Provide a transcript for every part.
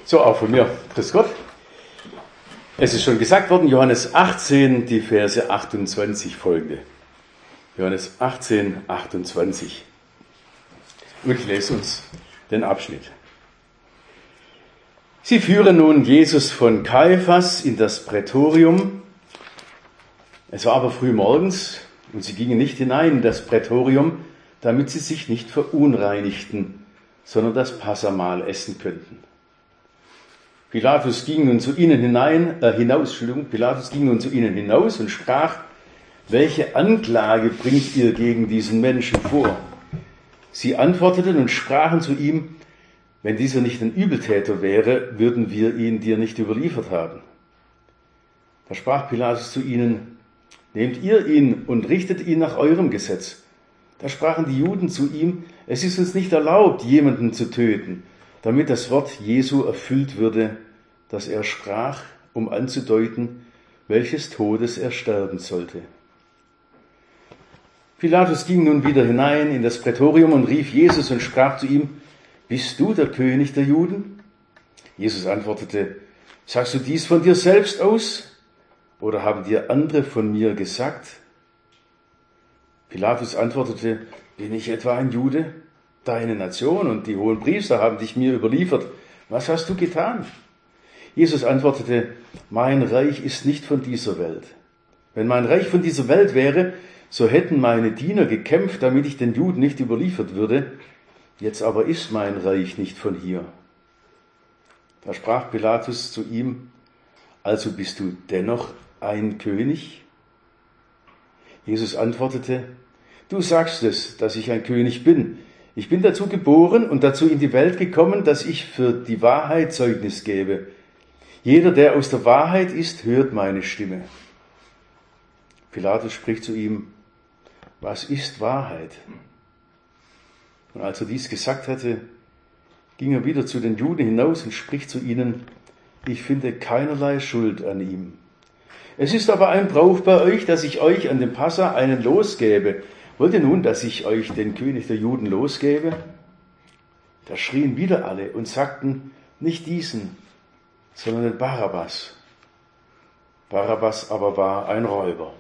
So, auch von mir. Grüß Gott. Es ist schon gesagt worden, Johannes 18, die Verse 28 folgende. Johannes 18, 28. Und ich lese uns den Abschnitt. Sie führen nun Jesus von Kaiphas in das Prätorium. Es war aber früh morgens und sie gingen nicht hinein in das Prätorium, damit sie sich nicht verunreinigten, sondern das Passahmahl essen könnten. Pilatus ging nun zu ihnen hinaus und sprach: Welche Anklage bringt ihr gegen diesen Menschen vor? Sie antworteten und sprachen zu ihm: Wenn dieser nicht ein Übeltäter wäre, würden wir ihn dir nicht überliefert haben. Da sprach Pilatus zu ihnen: Nehmt ihr ihn und richtet ihn nach eurem Gesetz. Da sprachen die Juden zu ihm: Es ist uns nicht erlaubt, jemanden zu töten, damit das Wort Jesu erfüllt würde, das er sprach, um anzudeuten, welches Todes er sterben sollte. Pilatus ging nun wieder hinein in das Prätorium und rief Jesus und sprach zu ihm: Bist du der König der Juden? Jesus antwortete: Sagst du dies von dir selbst aus, oder haben dir andere von mir gesagt? Pilatus antwortete: Bin ich etwa ein Jude? Deine Nation und die hohen Priester haben dich mir überliefert. Was hast du getan? Jesus antwortete: Mein Reich ist nicht von dieser Welt. Wenn mein Reich von dieser Welt wäre, so hätten meine Diener gekämpft, damit ich den Juden nicht überliefert würde. Jetzt aber ist mein Reich nicht von hier. Da sprach Pilatus zu ihm: Also bist du dennoch ein König? Jesus antwortete: Du sagst es, dass ich ein König bin. Ich bin dazu geboren und dazu in die Welt gekommen, dass ich für die Wahrheit Zeugnis gebe. Jeder, der aus der Wahrheit ist, hört meine Stimme. Pilatus spricht zu ihm: Was ist Wahrheit? Und als er dies gesagt hatte, ging er wieder zu den Juden hinaus und spricht zu ihnen: Ich finde keinerlei Schuld an ihm. Es ist aber ein Brauch bei euch, dass ich euch an dem Passa einen losgebe. Wollt ihr nun, dass ich euch den König der Juden losgebe? Da schrien wieder alle und sagten: Nicht diesen, sondern den Barabbas. Barabbas aber war ein Räuber.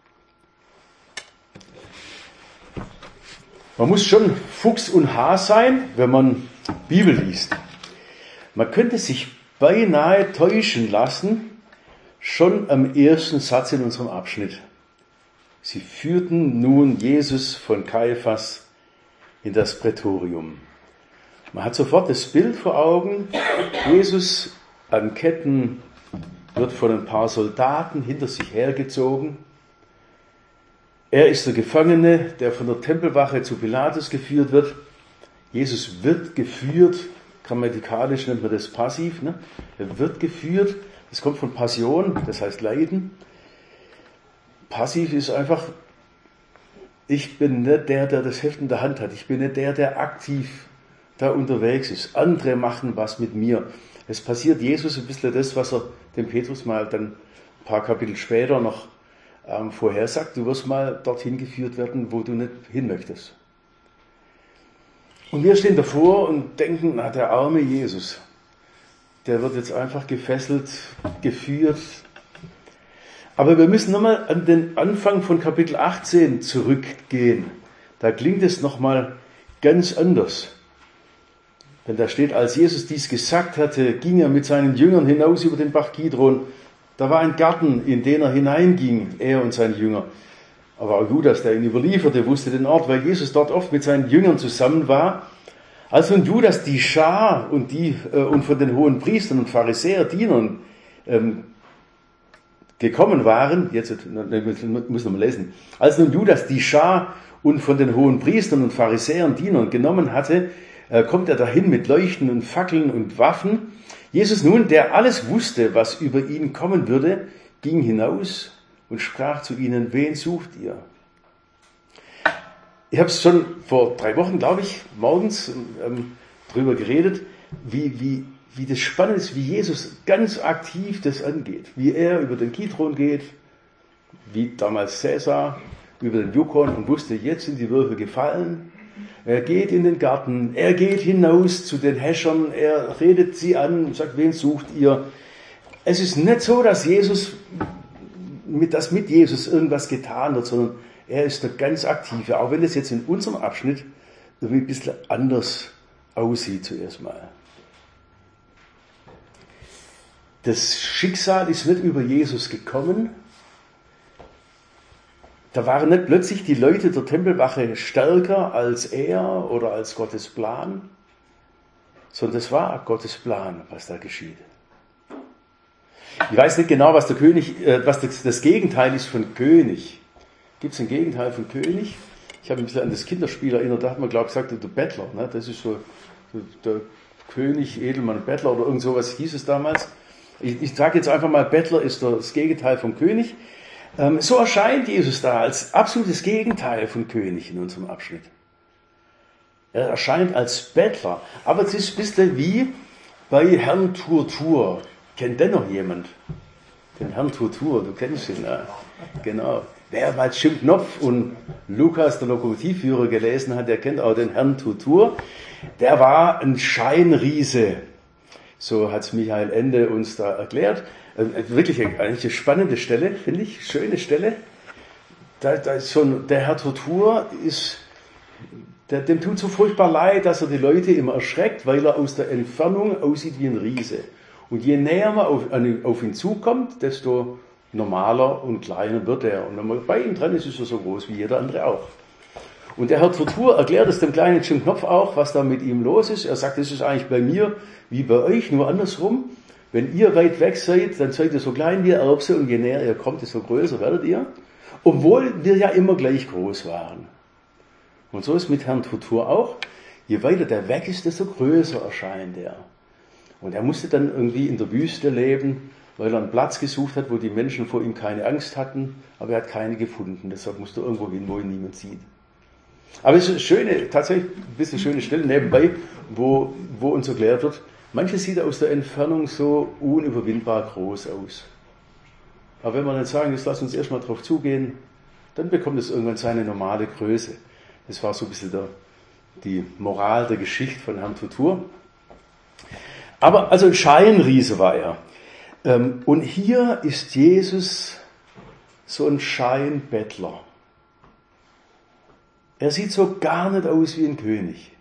Man muss schon Fuchs und Haar sein, wenn man Bibel liest. Man könnte sich beinahe täuschen lassen, schon am ersten Satz in unserem Abschnitt. Sie führten nun Jesus von Kaiphas in das Prätorium. Man hat sofort das Bild vor Augen: Jesus an Ketten, wird von ein paar Soldaten hinter sich hergezogen. Er ist der Gefangene, der von der Tempelwache zu Pilatus geführt wird. Jesus wird geführt, grammatikalisch nennt man das passiv. Ne? Er wird geführt, das kommt von Passion, das heißt Leiden. Passiv ist einfach: Ich bin nicht der, der das Heft in der Hand hat. Ich bin nicht der, der aktiv da unterwegs ist. Andere machen was mit mir. Es passiert Jesus ein bisschen das, was er dem Petrus mal dann ein paar Kapitel später noch vorhersagt: Du wirst mal dorthin geführt werden, wo du nicht hin möchtest. Und wir stehen davor und denken: Na, der arme Jesus, der wird jetzt einfach gefesselt, geführt. Aber wir müssen nochmal an den Anfang von Kapitel 18 zurückgehen. Da klingt es nochmal ganz anders. Denn da steht: Als Jesus dies gesagt hatte, ging er mit seinen Jüngern hinaus über den Bach Kidron. Da war ein Garten, in den er hineinging, er und seine Jünger. Aber auch Judas, der ihn überlieferte, wusste den Ort, weil Jesus dort oft mit seinen Jüngern zusammen war. Als nun Judas die Schar und von den hohen Priestern und Pharisäer, Dienern, gekommen waren, jetzt muss noch mal lesen, als nun Judas die Schar und von den hohen Priestern und Pharisäern, Dienern genommen hatte, kommt er dahin mit leuchtenden Fackeln und Waffen. Jesus nun, der alles wusste, was über ihn kommen würde, ging hinaus und sprach zu ihnen: Wen sucht ihr? Ich habe es schon vor 3 Wochen, glaube ich, morgens drüber geredet, wie das spannend ist, wie Jesus ganz aktiv das angeht. Wie er über den Kidron geht, wie damals Cäsar über den Yukon und wusste: Jetzt sind die Würfel gefallen. Er geht in den Garten, er geht hinaus zu den Häschern, er redet sie an und sagt, wen sucht ihr? Es ist nicht so, dass mit Jesus irgendwas getan wird, sondern er ist der ganz Aktive, auch wenn es jetzt in unserem Abschnitt irgendwie ein bisschen anders aussieht zuerst mal. Das Schicksal ist nicht über Jesus gekommen. Da waren nicht plötzlich die Leute der Tempelwache stärker als er oder als Gottes Plan, sondern das war Gottes Plan, was da geschieht. Ich weiß nicht genau, was das Gegenteil ist von König. Gibt es ein Gegenteil von König? Ich habe ein bisschen an das Kinderspiel erinnert, da hat man, glaube ich, gesagt, der Bettler. Ne? Das ist so der König, Edelmann, Bettler oder irgend sowas hieß es damals. Ich sage jetzt einfach mal, Bettler ist das Gegenteil vom König. So erscheint Jesus da als absolutes Gegenteil von König in unserem Abschnitt. Er erscheint als Bettler. Aber es ist ein bisschen wie bei Herrn Turtur. Kennt denn noch jemand? Den Herrn Turtur, du kennst ihn, ne? Genau. Wer mal Jim Knopf und Lukas, der Lokomotivführer, gelesen hat, der kennt auch den Herrn Turtur. Der war ein Scheinriese. So hat Michael Ende uns da erklärt. Wirklich eine spannende Stelle, finde ich. Schöne Stelle. Da ist der Herr Turtur dem tut so furchtbar leid, dass er die Leute immer erschreckt, weil er aus der Entfernung aussieht wie ein Riese. Und je näher man auf ihn zukommt, desto normaler und kleiner wird er. Und wenn man bei ihm dran ist, ist er so groß wie jeder andere auch. Und der Herr Turtur erklärt es dem kleinen Jim Knopf auch, was da mit ihm los ist. Er sagt, es ist eigentlich bei mir wie bei euch, nur andersrum. Wenn ihr weit weg seid, dann seid ihr so klein wie Erbse und je näher ihr kommt, desto größer werdet ihr. Obwohl wir ja immer gleich groß waren. Und so ist mit Herrn Turtur auch. Je weiter der weg ist, desto größer erscheint er. Und er musste dann irgendwie in der Wüste leben, weil er einen Platz gesucht hat, wo die Menschen vor ihm keine Angst hatten, aber er hat keine gefunden. Deshalb musste er irgendwo hin, wo ihn niemand sieht. Aber es ist tatsächlich ein bisschen schöne Stelle nebenbei, wo uns erklärt wird, manches sieht aus der Entfernung so unüberwindbar groß aus. Aber wenn wir dann sagen, jetzt lass uns erstmal drauf zugehen, dann bekommt es irgendwann seine normale Größe. Das war so ein bisschen die Moral der Geschichte von Herrn Turtur. Aber also ein Scheinriese war er. Und hier ist Jesus so ein Scheinbettler. Er sieht so gar nicht aus wie ein König,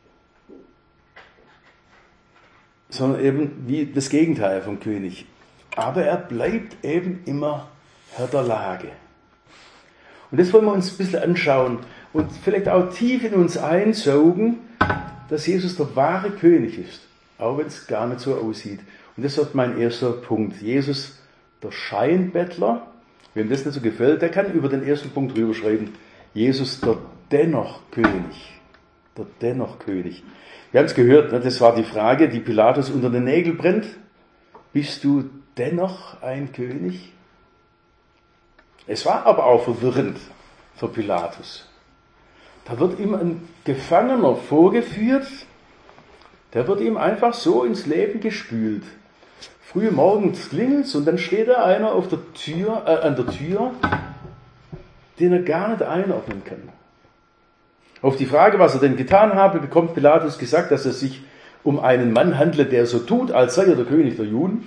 sondern eben wie das Gegenteil vom König. Aber er bleibt eben immer Herr der Lage. Und das wollen wir uns ein bisschen anschauen und vielleicht auch tief in uns einsaugen, dass Jesus der wahre König ist, auch wenn es gar nicht so aussieht. Und das ist mein erster Punkt. Jesus, der Scheinbettler, wem das nicht so gefällt, der kann über den ersten Punkt rüberschreiben, Jesus, der dennoch König. Der dennoch König. Wir haben es gehört, das war die Frage, die Pilatus unter den Nägeln brennt. Bist du dennoch ein König? Es war aber auch verwirrend für Pilatus. Da wird ihm ein Gefangener vorgeführt, der wird ihm einfach so ins Leben gespült. Früh morgens klingelt's und dann steht da einer an der Tür, den er gar nicht einordnen kann. Auf die Frage, was er denn getan habe, bekommt Pilatus gesagt, dass es sich um einen Mann handle, der so tut, als sei er der König der Juden.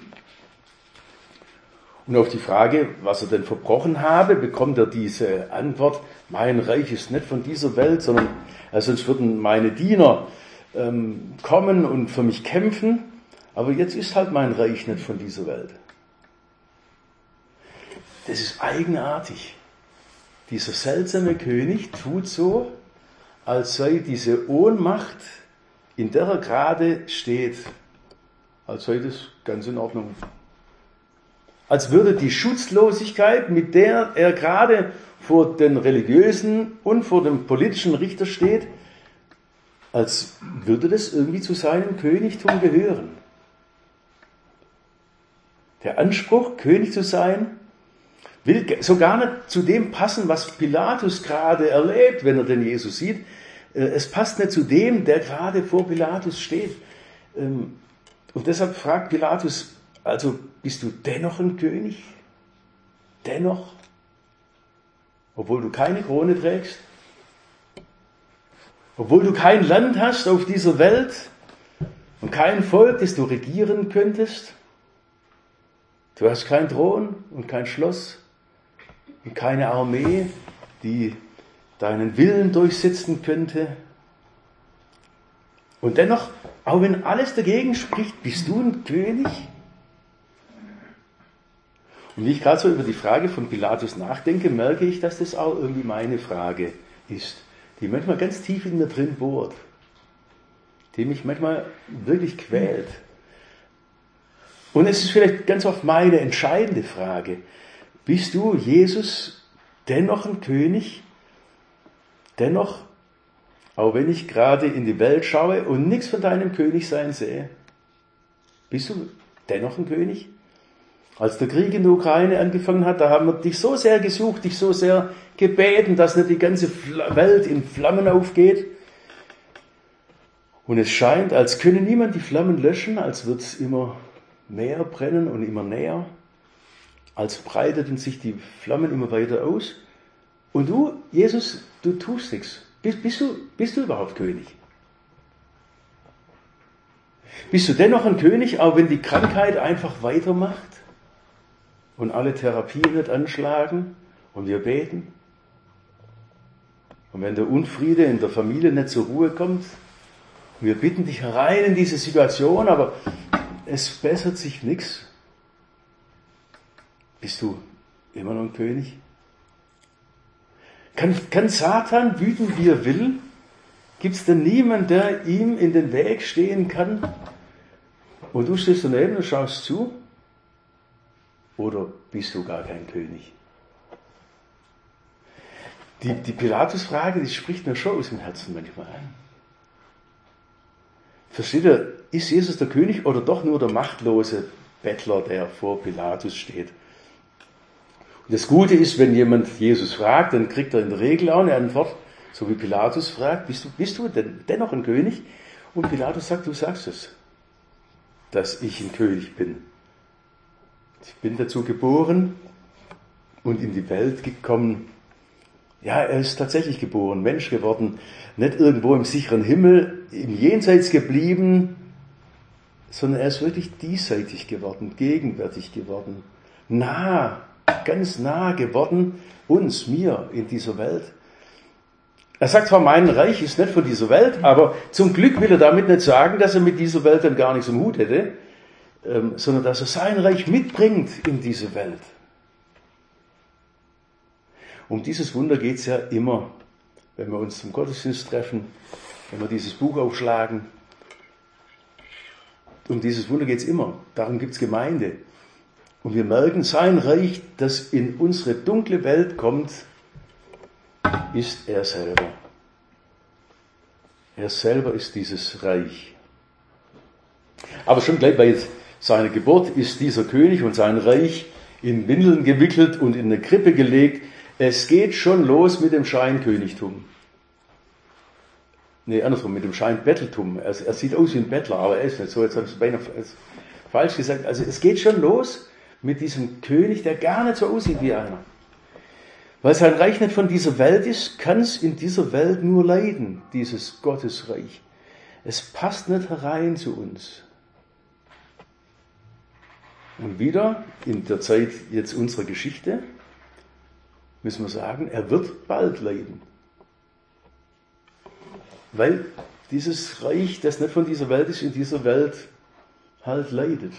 Und auf die Frage, was er denn verbrochen habe, bekommt er diese Antwort, mein Reich ist nicht von dieser Welt, sondern sonst würden meine Diener kommen und für mich kämpfen, aber jetzt ist halt mein Reich nicht von dieser Welt. Das ist eigenartig. Dieser seltsame König tut so, als sei diese Ohnmacht, in der er gerade steht, als sei das ganz in Ordnung. Als würde die Schutzlosigkeit, mit der er gerade vor den religiösen und vor dem politischen Richter steht, als würde das irgendwie zu seinem Königtum gehören. Der Anspruch, König zu sein, will so gar nicht zu dem passen, was Pilatus gerade erlebt, wenn er den Jesus sieht. Es passt nicht zu dem, der gerade vor Pilatus steht. Und deshalb fragt Pilatus, also bist du dennoch ein König? Dennoch? Obwohl du keine Krone trägst? Obwohl du kein Land hast auf dieser Welt und kein Volk, das du regieren könntest. Du hast keinen Thron und kein Schloss und keine Armee, die deinen Willen durchsetzen könnte. Und dennoch, auch wenn alles dagegen spricht, bist du ein König? Und wie ich gerade so über die Frage von Pilatus nachdenke, merke ich, dass das auch irgendwie meine Frage ist, die manchmal ganz tief in mir drin bohrt, die mich manchmal wirklich quält. Und es ist vielleicht ganz oft meine entscheidende Frage. Bist du, Jesus, dennoch ein König? Dennoch, auch wenn ich gerade in die Welt schaue und nichts von deinem Königsein sehe, bist du dennoch ein König? Als der Krieg in der Ukraine angefangen hat, da haben wir dich so sehr gesucht, dich so sehr gebeten, dass nicht die ganze Welt in Flammen aufgeht. Und es scheint, als könne niemand die Flammen löschen, als wird es immer mehr brennen und immer näher, als breiteten sich die Flammen immer weiter aus. Und du, Jesus, du tust nichts. Bist du überhaupt König? Bist du dennoch ein König, auch wenn die Krankheit einfach weitermacht und alle Therapien nicht anschlagen und wir beten? Und wenn der Unfriede in der Familie nicht zur Ruhe kommt, und wir bitten dich herein in diese Situation, aber es bessert sich nichts. Bist du immer noch ein König? Kann Satan wüten, wie er will? Gibt es denn niemanden, der ihm in den Weg stehen kann? Und du stehst daneben und schaust zu? Oder bist du gar kein König? Die Pilatus-Frage, die spricht mir schon aus dem Herzen manchmal an. Versteht ihr, ist Jesus der König oder doch nur der machtlose Bettler, der vor Pilatus steht? Und das Gute ist, wenn jemand Jesus fragt, dann kriegt er in der Regel auch eine Antwort, so wie Pilatus fragt, bist du denn dennoch ein König? Und Pilatus sagt, du sagst es, dass ich ein König bin. Ich bin dazu geboren und in die Welt gekommen. Ja, er ist tatsächlich geboren, Mensch geworden, nicht irgendwo im sicheren Himmel, im Jenseits geblieben, sondern er ist wirklich diesseitig geworden, gegenwärtig geworden, nah, ganz nah geworden, uns, mir in dieser Welt. Er sagt zwar, mein Reich ist nicht von dieser Welt, aber zum Glück will er damit nicht sagen, dass er mit dieser Welt dann gar nichts im Hut hätte, sondern dass er sein Reich mitbringt in diese Welt. Um dieses Wunder geht es ja immer, wenn wir uns zum Gottesdienst treffen, wenn wir dieses Buch aufschlagen. Um dieses Wunder geht es immer. Darum gibt es Gemeinde. Und wir merken, sein Reich, das in unsere dunkle Welt kommt, ist er selber. Er selber ist dieses Reich. Aber schon gleich bei seiner Geburt ist dieser König und sein Reich in Windeln gewickelt und in eine Krippe gelegt. Es geht schon los mit dem Scheinkönigtum. Nee, andersrum, mit dem Scheinbetteltum. Er sieht aus wie ein Bettler, aber er ist nicht so. Jetzt habe ich es beinahe falsch gesagt. Also es geht schon los mit diesem König, der gar nicht so aussieht wie einer. Weil sein Reich nicht von dieser Welt ist, kann es in dieser Welt nur leiden, dieses Gottesreich. Es passt nicht herein zu uns. Und wieder, in der Zeit jetzt unserer Geschichte, müssen wir sagen, er wird bald leiden. Weil dieses Reich, das nicht von dieser Welt ist, in dieser Welt halt leidet.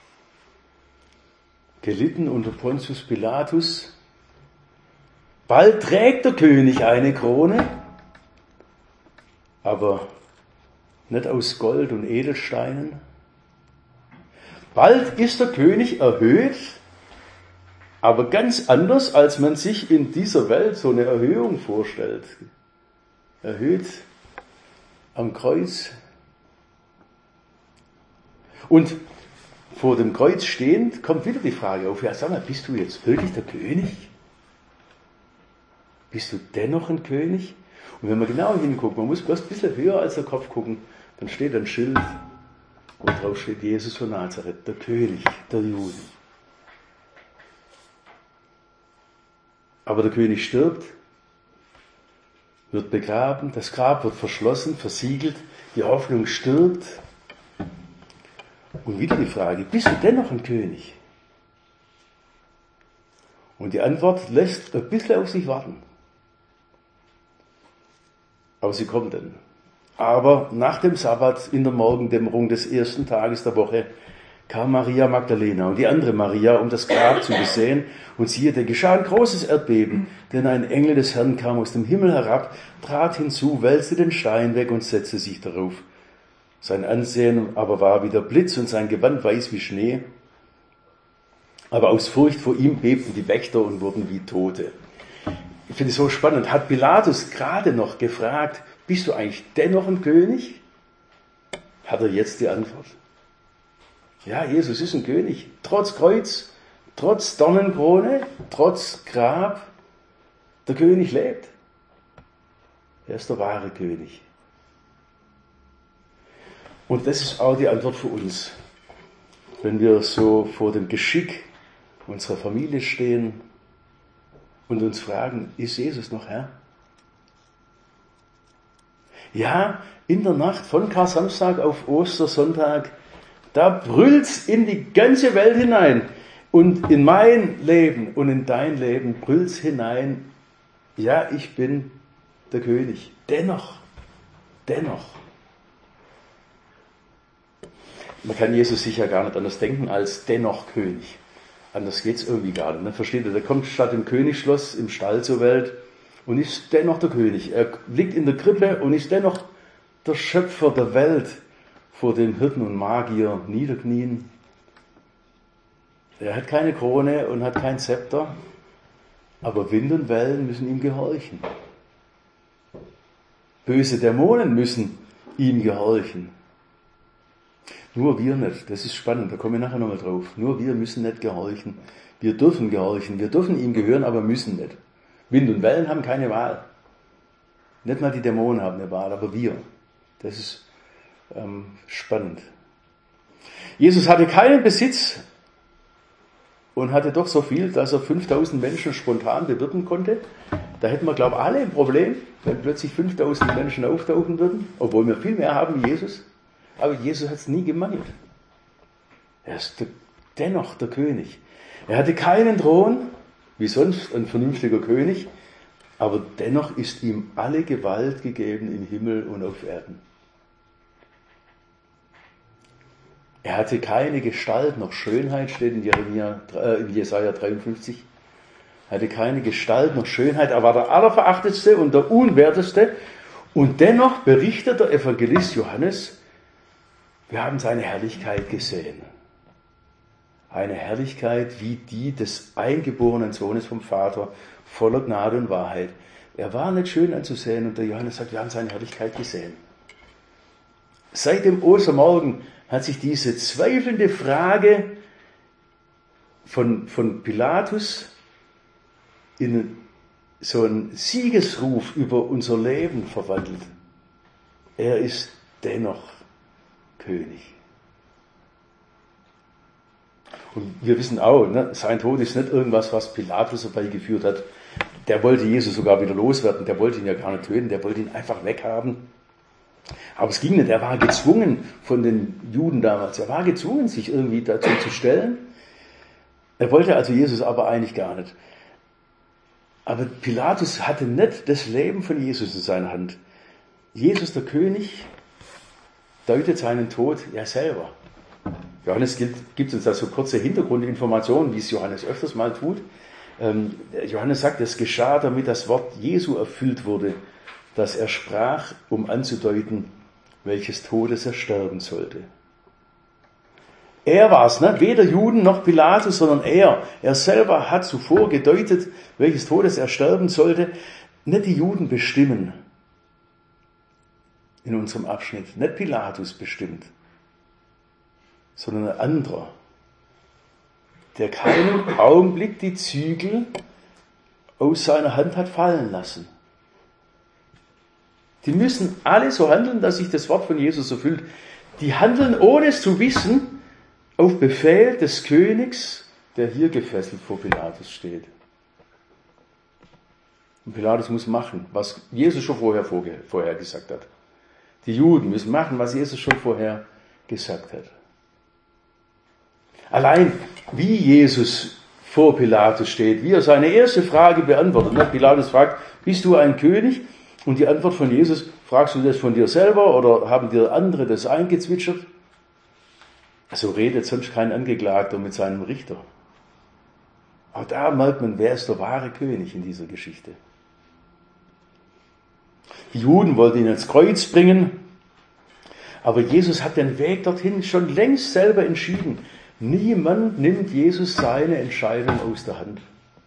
Gelitten unter Pontius Pilatus. Bald trägt der König eine Krone, aber nicht aus Gold und Edelsteinen. Bald ist der König erhöht, aber ganz anders, als man sich in dieser Welt so eine Erhöhung vorstellt. Erhöht am Kreuz. Und vor dem Kreuz stehend kommt wieder die Frage auf, ja sag mal, bist du jetzt wirklich der König? Bist du dennoch ein König? Und wenn man genau hinguckt, man muss bloß ein bisschen höher als der Kopf gucken, dann steht ein Schild, wo drauf steht Jesus von Nazareth, der König der Juden. Aber der König stirbt, wird begraben, das Grab wird verschlossen, versiegelt, die Hoffnung stirbt. Und wieder die Frage, bist du dennoch ein König? Und die Antwort lässt ein bisschen auf sich warten. Aber sie kommt dann. Aber nach dem Sabbat, in der Morgendämmerung des ersten Tages der Woche, kam Maria Magdalena und die andere Maria, um das Grab zu besehen. Und siehe, da geschah ein großes Erdbeben, denn ein Engel des Herrn kam aus dem Himmel herab, trat hinzu, wälzte den Stein weg und setzte sich darauf. Sein Ansehen aber war wie der Blitz und sein Gewand weiß wie Schnee. Aber aus Furcht vor ihm bebten die Wächter und wurden wie Tote. Ich finde es so spannend. Hat Pilatus gerade noch gefragt, bist du eigentlich dennoch ein König? Hat er jetzt die Antwort. Ja, Jesus ist ein König. Trotz Kreuz, trotz Dornenkrone, trotz Grab. Der König lebt. Er ist der wahre König. Und das ist auch die Antwort für uns. Wenn wir so vor dem Geschick unserer Familie stehen und uns fragen, ist Jesus noch Herr? Ja, in der Nacht von Kar-Samstag auf Ostersonntag, da brüllt's in die ganze Welt hinein. Und in mein Leben und in dein Leben brüllt's hinein, ja, ich bin der König. Dennoch. Man kann Jesus sicher gar nicht anders denken als dennoch König. Anders geht's irgendwie gar nicht. Versteht ihr? Der kommt statt im Königsschloss im Stall zur Welt und ist dennoch der König. Er liegt in der Krippe und ist dennoch der Schöpfer der Welt, vor dem Hirten und Magier niederknien. Er hat keine Krone und hat kein Zepter, aber Wind und Wellen müssen ihm gehorchen. Böse Dämonen müssen ihm gehorchen. Nur wir nicht. Das ist spannend, da komme ich nachher nochmal drauf. Nur wir müssen nicht gehorchen. Wir dürfen gehorchen, wir dürfen ihm gehören, aber müssen nicht. Wind und Wellen haben keine Wahl. Nicht mal die Dämonen haben eine Wahl, aber wir. Das ist spannend. Jesus hatte keinen Besitz und hatte doch so viel, dass er 5000 Menschen spontan bewirten konnte. Da hätten wir, glaube ich, alle ein Problem, wenn plötzlich 5000 Menschen auftauchen würden, obwohl wir viel mehr haben wie Jesus. Aber Jesus hat es nie gemangelt. Er ist dennoch der König. Er hatte keinen Thron, wie sonst ein vernünftiger König, aber dennoch ist ihm alle Gewalt gegeben im Himmel und auf Erden. Er hatte keine Gestalt noch Schönheit, steht in Jesaja 53. Er hatte keine Gestalt noch Schönheit, er war der Allerverachtetste und der Unwerteste. Und dennoch berichtet der Evangelist Johannes, wir haben seine Herrlichkeit gesehen. Eine Herrlichkeit wie die des eingeborenen Sohnes vom Vater, voller Gnade und Wahrheit. Er war nicht schön anzusehen und der Johannes sagt, wir haben seine Herrlichkeit gesehen. Seit dem Ostermorgen hat sich diese zweifelnde Frage von Pilatus in so einen Siegesruf über unser Leben verwandelt. Er ist dennoch König. Und wir wissen auch, sein Tod ist nicht irgendwas, was Pilatus herbeigeführt hat. Der wollte Jesus sogar wieder loswerden, der wollte ihn ja gar nicht töten, der wollte ihn einfach weghaben. Aber es ging nicht, er war gezwungen von den Juden damals, er war gezwungen, sich irgendwie dazu zu stellen. Er wollte also Jesus aber eigentlich gar nicht. Aber Pilatus hatte nicht das Leben von Jesus in seiner Hand. Jesus, der König, deutet seinen Tod ja selber. Johannes gibt uns da so kurze Hintergrundinformationen, wie es Johannes öfters mal tut. Johannes sagt, es geschah, damit das Wort Jesu erfüllt wurde, dass er sprach, um anzudeuten, welches Todes er sterben sollte. Er war es, weder Juden noch Pilatus, sondern er selber hat zuvor gedeutet, welches Todes er sterben sollte. Nicht die Juden bestimmen in unserem Abschnitt, nicht Pilatus bestimmt, sondern ein anderer, der keinen Augenblick die Zügel aus seiner Hand hat fallen lassen. Die müssen alle so handeln, dass sich das Wort von Jesus erfüllt. Die handeln, ohne es zu wissen, auf Befehl des Königs, der hier gefesselt vor Pilatus steht. Und Pilatus muss machen, was Jesus schon vorher gesagt hat. Die Juden müssen machen, was Jesus schon vorher gesagt hat. Allein wie Jesus vor Pilatus steht, wie er seine erste Frage beantwortet. Pilatus fragt, bist du ein König? Und die Antwort von Jesus, fragst du das von dir selber oder haben dir andere das eingezwitschert? So redet sonst kein Angeklagter mit seinem Richter. Auch da merkt man, wer ist der wahre König in dieser Geschichte. Die Juden wollten ihn ans Kreuz bringen, aber Jesus hat den Weg dorthin schon längst selber entschieden. Niemand nimmt Jesus seine Entscheidung aus der Hand.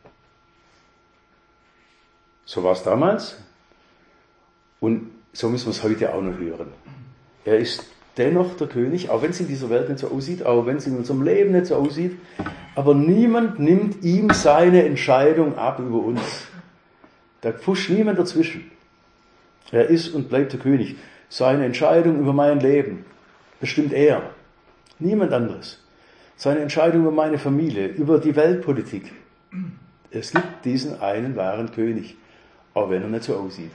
So war es damals und so müssen wir es heute auch noch hören. Er ist dennoch der König, auch wenn es in dieser Welt nicht so aussieht, auch wenn es in unserem Leben nicht so aussieht, aber niemand nimmt ihm seine Entscheidung ab über uns. Da pfuscht niemand dazwischen. Er ist und bleibt der König. Seine Entscheidung über mein Leben bestimmt er, niemand anderes. Seine Entscheidung über meine Familie, über die Weltpolitik. Es gibt diesen einen wahren König, auch wenn er nicht so aussieht.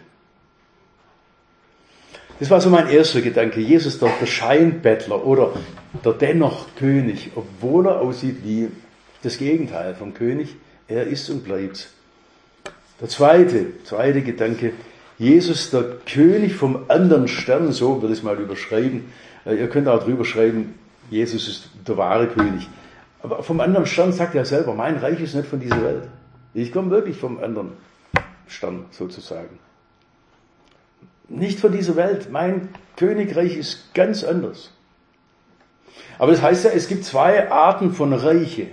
Das war so mein erster Gedanke. Jesus, der Scheinbettler oder der dennoch König, obwohl er aussieht wie das Gegenteil vom König. Er ist und bleibt. Der zweite Gedanke. Jesus, der König vom anderen Stern, so würde ich es mal überschreiben. Ihr könnt auch drüber schreiben, Jesus ist der wahre König. Aber vom anderen Stern sagt er selber, mein Reich ist nicht von dieser Welt. Ich komme wirklich vom anderen Stern sozusagen. Nicht von dieser Welt. Mein Königreich ist ganz anders. Aber das heißt ja, es gibt zwei Arten von Reiche.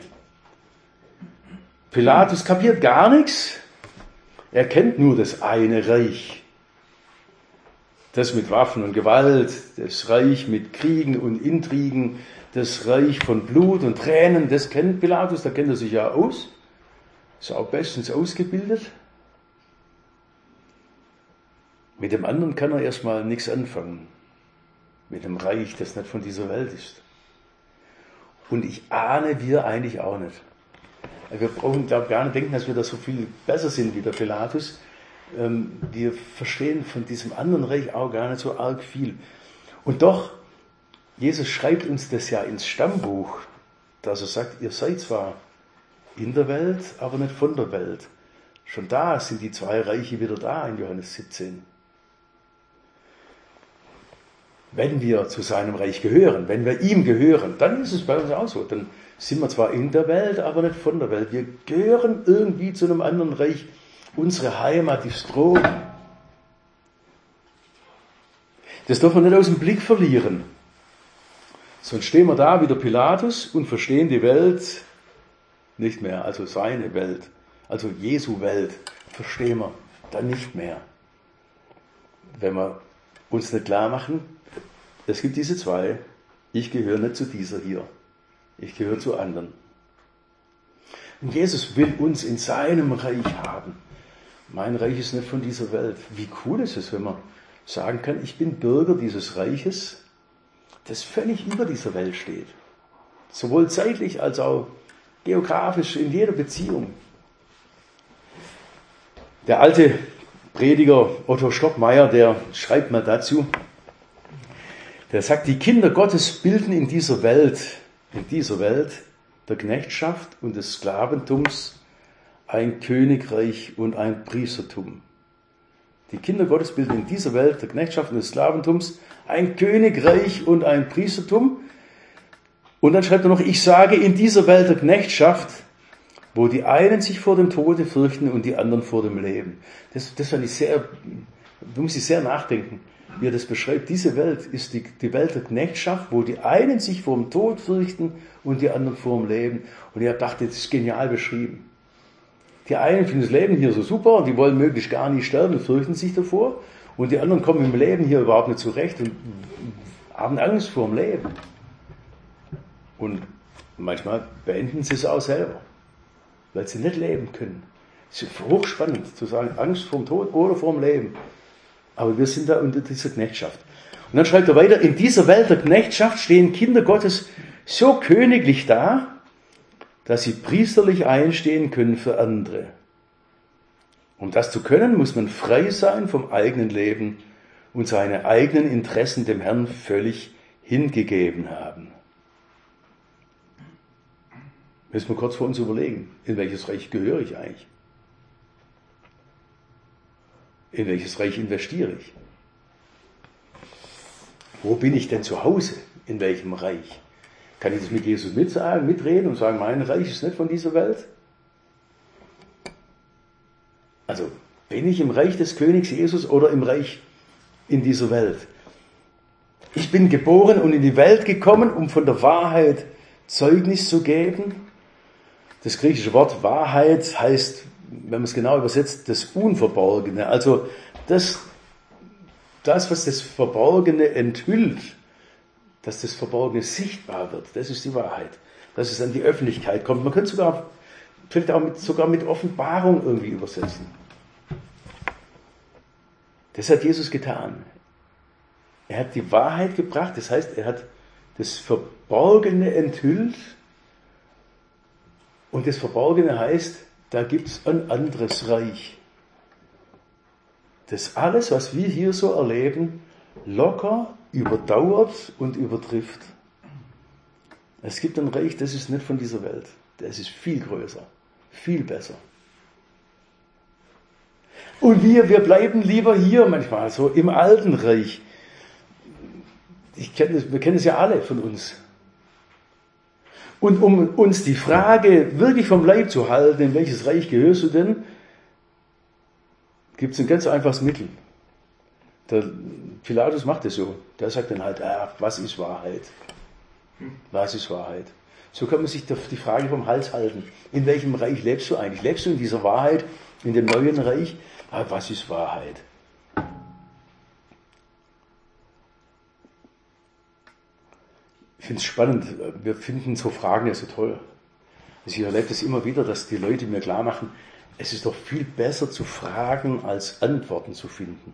Pilatus kapiert gar nichts. Er kennt nur das eine Reich. Das mit Waffen und Gewalt, das Reich mit Kriegen und Intrigen, das Reich von Blut und Tränen, das kennt Pilatus, da kennt er sich ja aus. Ist auch bestens ausgebildet. Mit dem anderen kann er erstmal nichts anfangen. Mit dem Reich, das nicht von dieser Welt ist. Und ich ahne, wir eigentlich auch nicht. Wir brauchen, glaube ich, gar nicht denken, dass wir da so viel besser sind wie der Pilatus. Wir verstehen von diesem anderen Reich auch gar nicht so arg viel. Und doch, Jesus schreibt uns das ja ins Stammbuch, dass er sagt, ihr seid zwar in der Welt, aber nicht von der Welt. Schon da sind die zwei Reiche wieder da in Johannes 17. Wenn wir zu seinem Reich gehören, wenn wir ihm gehören, dann ist es bei uns auch so. Dann sind wir zwar in der Welt, aber nicht von der Welt. Wir gehören irgendwie zu einem anderen Reich. Unsere Heimat ist Rom. Das dürfen wir nicht aus dem Blick verlieren. Sonst stehen wir da wie der Pilatus und verstehen die Welt nicht mehr. Also seine Welt, also Jesu Welt, verstehen wir dann nicht mehr. Wenn wir uns nicht klar machen, es gibt diese zwei. Ich gehöre nicht zu dieser hier. Ich gehöre zu anderen. Und Jesus will uns in seinem Reich haben. Mein Reich ist nicht von dieser Welt. Wie cool ist es, wenn man sagen kann, ich bin Bürger dieses Reiches, das völlig über dieser Welt steht. Sowohl zeitlich als auch geografisch, in jeder Beziehung. Der alte Prediger Otto Stockmeier, der schreibt mal dazu, der sagt, die Kinder Gottes bilden in dieser Welt der Knechtschaft und des Sklaventums ein Königreich und ein Priestertum. Die Kinder Gottes bilden in dieser Welt der Knechtschaft und des Sklaventums ein Königreich und ein Priestertum. Und dann schreibt er noch, ich sage in dieser Welt der Knechtschaft, wo die einen sich vor dem Tode fürchten und die anderen vor dem Leben. Das fand ich da muss ich sehr nachdenken, wie er das beschreibt. Diese Welt ist die Welt der Knechtschaft, wo die einen sich vor dem Tod fürchten und die anderen vor dem Leben. Und ich dachte, das ist genial beschrieben. Die einen finden das Leben hier so super und die wollen möglichst gar nicht sterben und fürchten sich davor. Und die anderen kommen im Leben hier überhaupt nicht zurecht und haben Angst vor dem Leben. Und manchmal beenden sie es auch selber, weil sie nicht leben können. Es ist hochspannend zu sagen, Angst vor dem Tod oder vor dem Leben. Aber wir sind da unter dieser Knechtschaft. Und dann schreibt er weiter, in dieser Welt der Knechtschaft stehen Kinder Gottes so königlich da, dass sie priesterlich einstehen können für andere. Um das zu können, muss man frei sein vom eigenen Leben und seine eigenen Interessen dem Herrn völlig hingegeben haben. Müssen wir kurz vor uns überlegen, in welches Reich gehöre ich eigentlich? In welches Reich investiere ich? Wo bin ich denn zu Hause? In welchem Reich? Kann ich das mit Jesus mitreden und sagen, mein Reich ist nicht von dieser Welt? Also, bin ich im Reich des Königs Jesus oder im Reich in dieser Welt? Ich bin geboren und in die Welt gekommen, um von der Wahrheit Zeugnis zu geben. Das griechische Wort Wahrheit heißt, wenn man es genau übersetzt, das Unverborgene. Also das, was das Verborgene enthüllt, dass das Verborgene sichtbar wird, das ist die Wahrheit. Dass es an die Öffentlichkeit kommt. Man könnte sogar mit Offenbarung irgendwie übersetzen. Das hat Jesus getan. Er hat die Wahrheit gebracht, das heißt, er hat das Verborgene enthüllt. Und das Verborgene heißt, da gibt es ein anderes Reich. Das alles, was wir hier so erleben, locker überdauert und übertrifft. Es gibt ein Reich, das ist nicht von dieser Welt. Das ist viel größer, viel besser. Und wir bleiben lieber hier manchmal, so im alten Reich. Wir kennen es ja alle von uns. Und um uns die Frage wirklich vom Leib zu halten, in welches Reich gehörst du denn, gibt es ein ganz einfaches Mittel. Der Pilatus macht es so. Der sagt dann halt, was ist Wahrheit? Was ist Wahrheit? So kann man sich die Frage vom Hals halten. In welchem Reich lebst du eigentlich? Lebst du in dieser Wahrheit, in dem neuen Reich? Was ist Wahrheit? Ich finde es spannend. Wir finden so Fragen ja so toll. Also ich erlebe das immer wieder, dass die Leute mir klar machen, es ist doch viel besser zu fragen, als Antworten zu finden.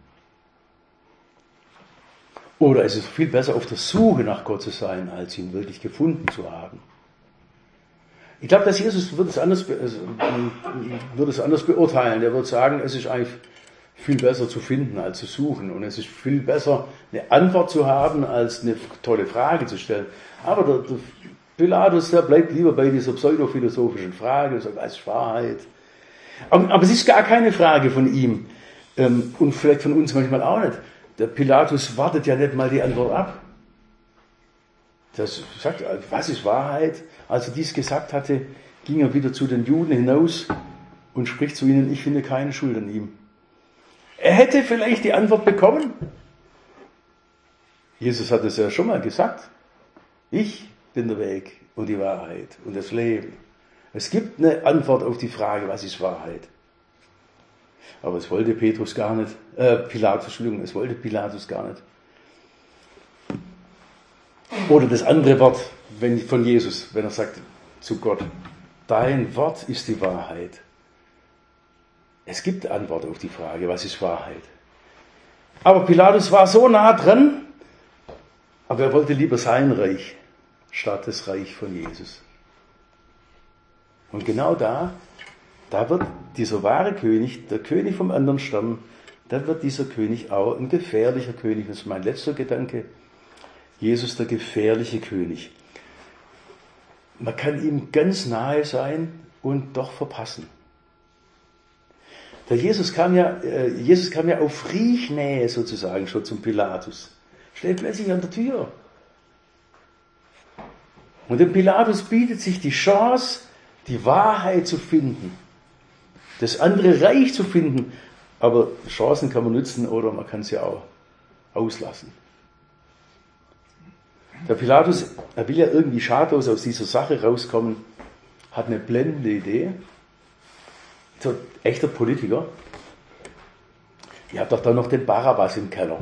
Oder es ist viel besser auf der Suche nach Gott zu sein, als ihn wirklich gefunden zu haben. Ich glaube, dass Jesus wird es anders beurteilen. Er wird sagen, es ist eigentlich viel besser zu finden, als zu suchen. Und es ist viel besser, eine Antwort zu haben, als eine tolle Frage zu stellen. Aber der Pilatus, der bleibt lieber bei dieser pseudophilosophischen Frage und sagt, was ist Wahrheit? Aber es ist gar keine Frage von ihm. Und vielleicht von uns manchmal auch nicht. Der Pilatus wartet ja nicht mal die Antwort ab. Das sagt, was ist Wahrheit? Als er dies gesagt hatte, ging er wieder zu den Juden hinaus und spricht zu ihnen, ich finde keine Schuld an ihm. Er hätte vielleicht die Antwort bekommen. Jesus hat es ja schon mal gesagt. Ich bin der Weg und die Wahrheit und das Leben. Es gibt eine Antwort auf die Frage, was ist Wahrheit? Aber es wollte Pilatus gar nicht. Oder das andere Wort von Jesus, wenn er sagt zu Gott, dein Wort ist die Wahrheit. Es gibt Antwort auf die Frage, was ist Wahrheit? Aber Pilatus war so nah dran, aber er wollte lieber sein Reich statt das Reich von Jesus. Und genau da wird dieser wahre König, der König vom anderen Stern, da wird dieser König auch ein gefährlicher König. Das ist mein letzter Gedanke. Jesus, der gefährliche König. Man kann ihm ganz nahe sein und doch verpassen. Der Jesus kam ja auf Riechnähe sozusagen schon zum Pilatus. Steht plötzlich an der Tür. Und dem Pilatus bietet sich die Chance, die Wahrheit zu finden. Das andere Reich zu finden. Aber Chancen kann man nutzen oder man kann sie auch auslassen. Der Pilatus, er will ja irgendwie schadlos aus dieser Sache rauskommen, hat eine blendende Idee. So ein echter Politiker. Ihr habt doch da noch den Barabbas im Keller.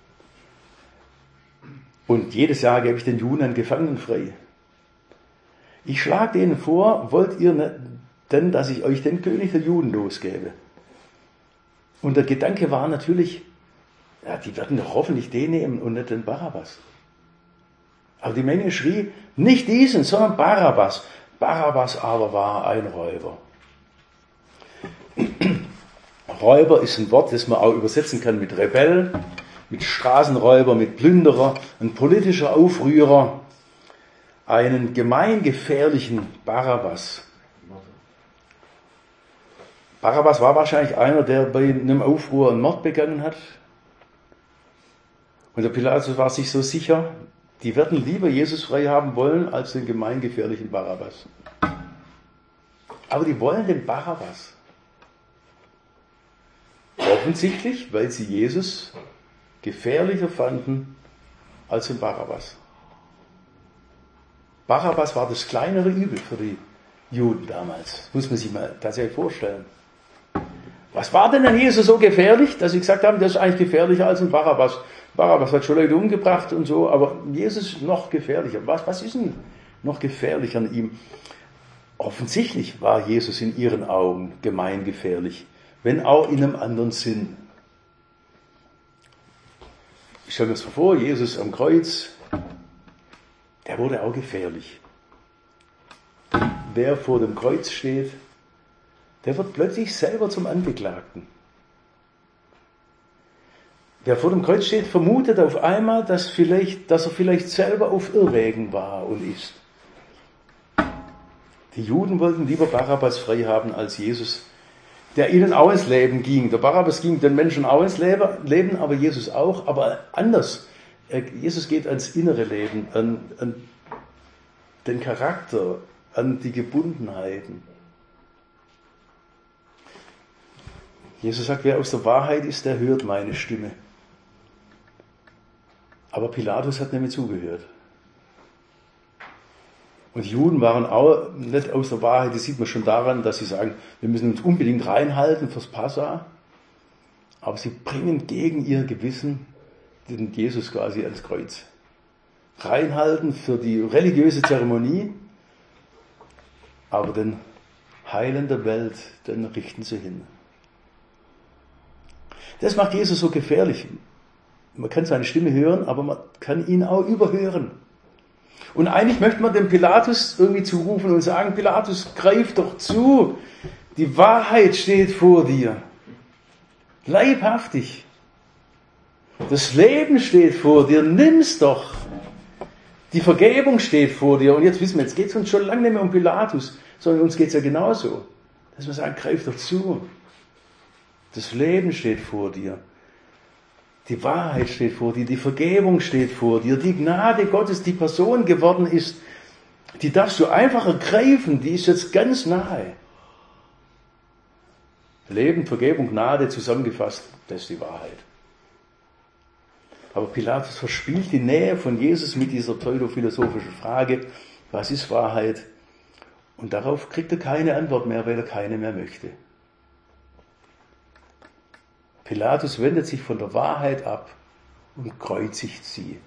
Und jedes Jahr gebe ich den Juden einen Gefangenen frei. Ich schlage denen vor, wollt ihr denn, dass ich euch den König der Juden losgebe? Und der Gedanke war natürlich, ja, die werden doch hoffentlich den nehmen und nicht den Barabbas. Aber die Menge schrie, nicht diesen, sondern Barabbas. Barabbas aber war ein Räuber. Räuber ist ein Wort, das man auch übersetzen kann mit Rebell, mit Straßenräuber, mit Plünderer, ein politischer Aufrührer, einen gemeingefährlichen Barabbas. Barabbas war wahrscheinlich einer, der bei einem Aufruhr einen Mord begangen hat. Und der Pilatus war sich so sicher, die werden lieber Jesus frei haben wollen, als den gemeingefährlichen Barabbas. Aber die wollen den Barabbas. Offensichtlich, weil sie Jesus gefährlicher fanden als den Barabbas. Barabbas war das kleinere Übel für die Juden damals. Das muss man sich mal tatsächlich vorstellen. Was war denn an Jesus so gefährlich, dass sie gesagt haben, das ist eigentlich gefährlicher als ein Barabbas? Barabbas hat schon Leute umgebracht und so, aber Jesus noch gefährlicher. Was ist denn noch gefährlicher an ihm? Offensichtlich war Jesus in ihren Augen gemeingefährlich, wenn auch in einem anderen Sinn. Ich stelle mir das vor, Jesus am Kreuz, der wurde auch gefährlich. Wer vor dem Kreuz steht, der wird plötzlich selber zum Angeklagten. Wer vor dem Kreuz steht, vermutet auf einmal, dass er vielleicht selber auf Irrwegen war und ist. Die Juden wollten lieber Barabbas frei haben als Jesus, der ihnen auch ins Leben ging. Der Barabbas ging den Menschen auch ins Leben, aber Jesus auch, aber anders. Jesus geht ans innere Leben, an den Charakter, an die Gebundenheiten. Jesus sagt, wer aus der Wahrheit ist, der hört meine Stimme. Aber Pilatus hat nicht mehr zugehört. Und die Juden waren auch nicht aus der Wahrheit, das sieht man schon daran, dass sie sagen, wir müssen uns unbedingt reinhalten fürs Passa. Aber sie bringen gegen ihr Gewissen den Jesus quasi ans Kreuz. Reinhalten für die religiöse Zeremonie, aber den Heilen der Welt, den richten sie hin. Das macht Jesus so gefährlich. Man kann seine Stimme hören, aber man kann ihn auch überhören. Und eigentlich möchte man dem Pilatus irgendwie zurufen und sagen, Pilatus, greif doch zu. Die Wahrheit steht vor dir. Leibhaftig. Das Leben steht vor dir. Nimm's doch. Die Vergebung steht vor dir. Und jetzt wissen wir, jetzt geht es uns schon lange nicht mehr um Pilatus, sondern uns geht es ja genauso. Dass wir sagen, greif doch zu. Das Leben steht vor dir. Die Wahrheit steht vor dir, die Vergebung steht vor dir, die Gnade Gottes, die Person geworden ist, die darfst du einfach ergreifen, die ist jetzt ganz nahe. Leben, Vergebung, Gnade zusammengefasst, das ist die Wahrheit. Aber Pilatus verspielt die Nähe von Jesus mit dieser pseudophilosophischen Frage, was ist Wahrheit? Und darauf kriegt er keine Antwort mehr, weil er keine mehr möchte. Pilatus wendet sich von der Wahrheit ab und kreuzigt sie.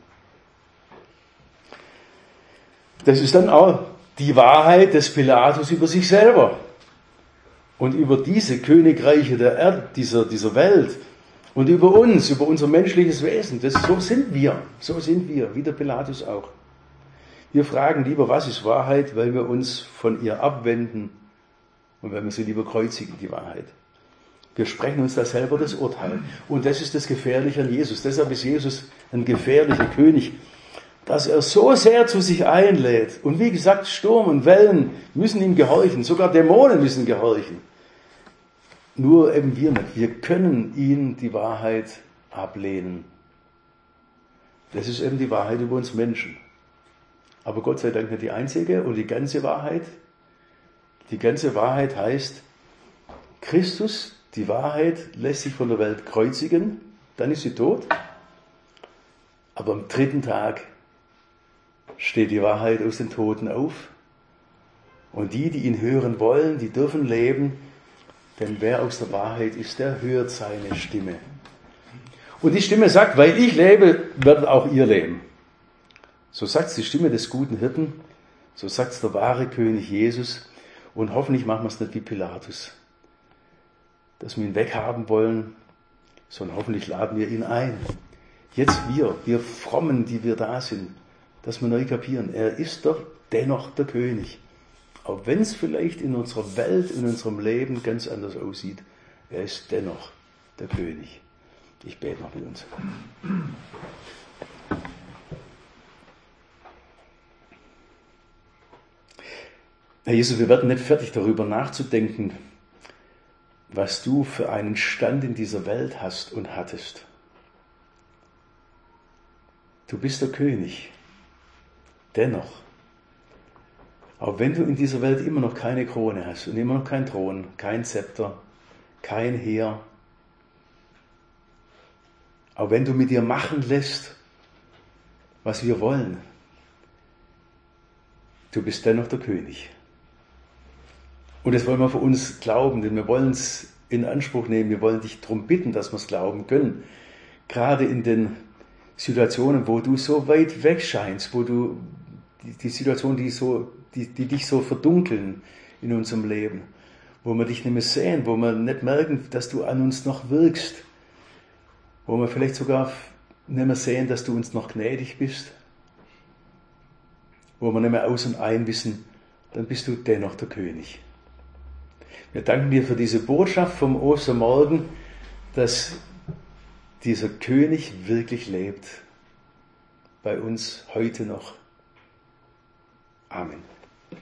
Das ist dann auch die Wahrheit des Pilatus über sich selber und über diese Königreiche dieser Welt und über uns, über unser menschliches Wesen. So sind wir, wie der Pilatus auch. Wir fragen lieber, was ist Wahrheit, weil wir uns von ihr abwenden und weil wir sie lieber kreuzigen, die Wahrheit. Wir sprechen uns da selber das Urteil. Und das ist das Gefährliche an Jesus. Deshalb ist Jesus ein gefährlicher König, dass er so sehr zu sich einlädt. Und wie gesagt, Sturm und Wellen müssen ihm gehorchen. Sogar Dämonen müssen gehorchen. Nur eben wir nicht. Wir können ihn die Wahrheit ablehnen. Das ist eben die Wahrheit über uns Menschen. Aber Gott sei Dank nicht die einzige und die ganze Wahrheit. Die ganze Wahrheit heißt, Christus, die Wahrheit, lässt sich von der Welt kreuzigen, dann ist sie tot. Aber am 3. Tag steht die Wahrheit aus den Toten auf. Und die ihn hören wollen, die dürfen leben, denn wer aus der Wahrheit ist, der hört seine Stimme. Und die Stimme sagt, weil ich lebe, werdet auch ihr leben. So sagt es die Stimme des guten Hirten, so sagt es der wahre König Jesus. Und hoffentlich machen wir es nicht wie Pilatus, dass wir ihn weghaben wollen, sondern hoffentlich laden wir ihn ein. Jetzt wir Frommen, die wir da sind, dass wir neu kapieren, er ist doch dennoch der König. Auch wenn es vielleicht in unserer Welt, in unserem Leben ganz anders aussieht. Er ist dennoch der König. Ich bete noch mit uns. Herr Jesus, wir werden nicht fertig darüber nachzudenken, was du für einen Stand in dieser Welt hast und hattest. Du bist der König. Dennoch, auch wenn du in dieser Welt immer noch keine Krone hast und immer noch keinen Thron, kein Zepter, kein Heer, auch wenn du mit dir machen lässt, was wir wollen, du bist dennoch der König. Und das wollen wir für uns glauben, denn wir wollen es in Anspruch nehmen, wir wollen dich darum bitten, dass wir es glauben können. Gerade in den Situationen, wo du so weit weg scheinst, wo du die Situationen, die dich so verdunkeln in unserem Leben, wo wir dich nicht mehr sehen, wo wir nicht merken, dass du an uns noch wirkst, wo wir vielleicht sogar nicht mehr sehen, dass du uns noch gnädig bist, wo wir nicht mehr aus und ein wissen, dann bist du dennoch der König. Wir danken dir für diese Botschaft vom Ostermorgen, dass dieser König wirklich lebt, bei uns heute noch. Amen.